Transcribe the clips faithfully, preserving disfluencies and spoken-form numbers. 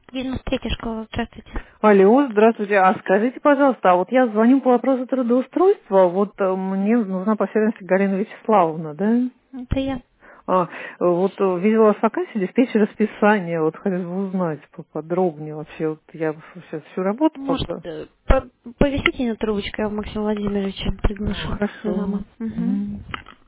Бизнес-третья школа, здравствуйте. Алло, здравствуйте. А скажите, пожалуйста, а вот я звоню по вопросу трудоустройства. Вот э, мне нужна по сервису Галина Вячеславовна, да? Это я. А, вот э, видела вас вакансию диспетчер расписания. Вот хотела бы узнать поподробнее вообще. Вот я сейчас всю работу Может, пока. э, по- повисите на трубочку, я Максима Владимировича Ну, приглашу. хорошо. Зама. Угу. Мгм.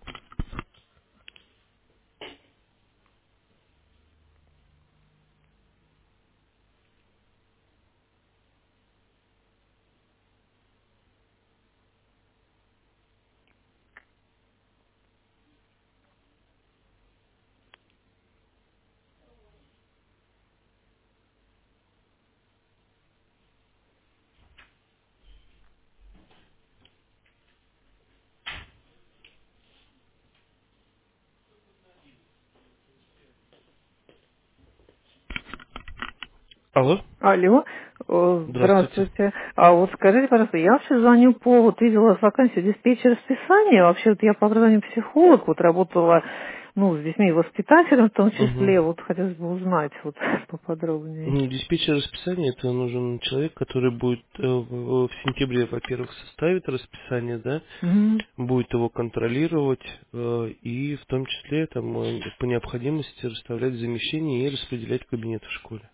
Алло, Алло, э, здравствуйте. здравствуйте. А вот скажите, пожалуйста, я вообще звоню по, вот видела вакансию диспетчер расписания. Вообще вот я по образованию психолог, вот работала, ну, с детьми воспитателем в том Угу. числе. Вот хотелось бы узнать вот поподробнее. Диспетчер расписания — это нужен человек, который будет э, в в сентябре, во-первых, составит расписание, да, Мгм. будет его контролировать э, и в том числе там э, по необходимости расставлять замещения и распределять кабинеты в школе.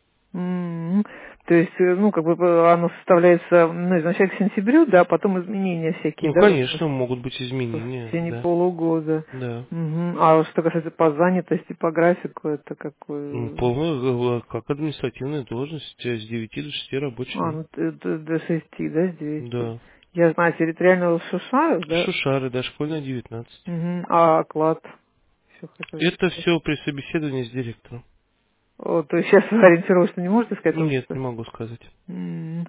М. То есть, э, ну, как бы э, оно составляется, ну, изначально к сентябрю, да, а потом изменения всякие, Ну, да, вот конечно, могут быть в изменения, течение да, полугода. да. Мгм. А вот что касается по занятости, по графику, это М, какой? Полная, э, как административная должность э, с девяти до шести рабочих А, дней. ну, т- т- до шести, да, с девяти. Да. Я знаю, территориального Шушаров, да? Шушары, да, школьная девятнадцать. Мгм. А оклад? Еще хотел Это сказать. все при собеседовании с директором. О, то есть сейчас ориентировочно не можете сказать? Потому Нет, что... не могу сказать. М.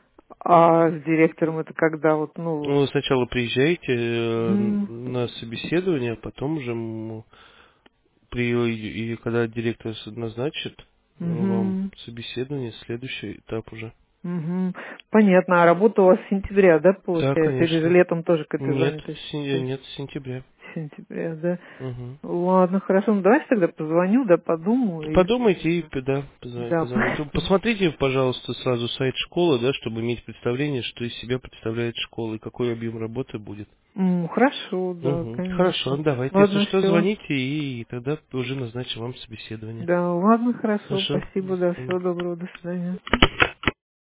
А с директором это когда вот, ну... Ну, вы сначала приезжаете э, Мгм. на собеседование, а потом уже м, при и когда директор с- назначит э, вам Мгм. собеседование, следующий этап уже. Мгм. Понятно. А работа у вас с сентября, да, Да, получается? Или же конечно. летом тоже какая-то Нет, занятость? с сен- нет, с сентября. С сентября, да? Мгм. Ладно, хорошо. Ну, давайте тогда позвоню, да, подумаю. И... Подумайте и да, позв- Да, позвоните. спасибо. Посмотрите, пожалуйста, сразу сайт школы, да, чтобы иметь представление, что из себя представляет школа и какой объем работы будет. М, хорошо, да, Мгм. Хорошо, конечно. давайте, если Ладно, что, все. звоните, и тогда уже назначим вам собеседование. Да, ладно, хорошо, Хорошо? спасибо, да, М. всего доброго, до свидания.